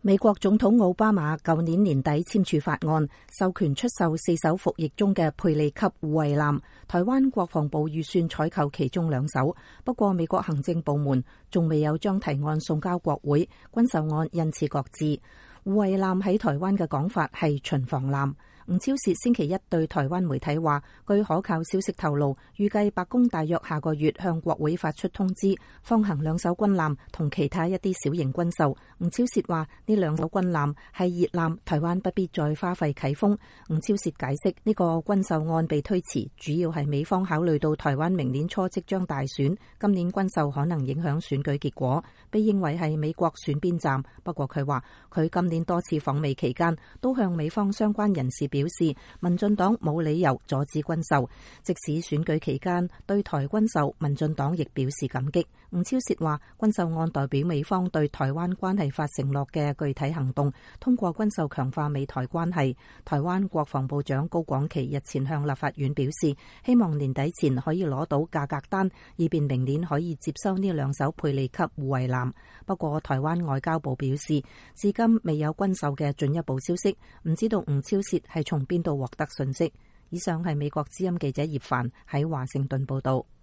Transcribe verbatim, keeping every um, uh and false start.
美國總統奧巴馬舊年年底簽署法案，授權出售四艘服役中嘅佩利級護衛艦，台灣國防部預算採購其中兩艘。不過美國行政部門仲未有將提案送交國會，軍售案因此擱置。護衛艦喺台灣嘅講法係巡防艦。吳釗燮星期一對台灣媒體話，據可靠消息透露，預計白宮大約下個月向國會發出通知，放行兩艘軍艦同其他一啲小型軍售。吳釗燮話呢兩艘軍艦係熱艦，台灣不必再花費啟封。吳釗燮解釋呢個軍售案被推遲，主要係美方考慮到台灣明年初即將大選，今年軍售可能影響選舉結果，被認為係美國選邊站。不過佢話佢今年多次訪美期間都向美方相關人士表示，民進黨冇理由阻止軍售，即使選舉期間對台軍售，民進黨亦表示感激。吳釗燮話，軍售案代表美方對台灣關係法承諾嘅具體行動，通過軍售強化美台關係。台灣國防部長高廣琪日前向立法院表示，希望年底前可以攞到價格單，以便明年可以接收呢兩艘佩利級護衛艦。不過台灣外交部表示，至今未有軍售嘅進一步消息，唔知道吳釗燮係從邊度獲得信息。以上係美國之音記者葉凡喺華盛頓報道。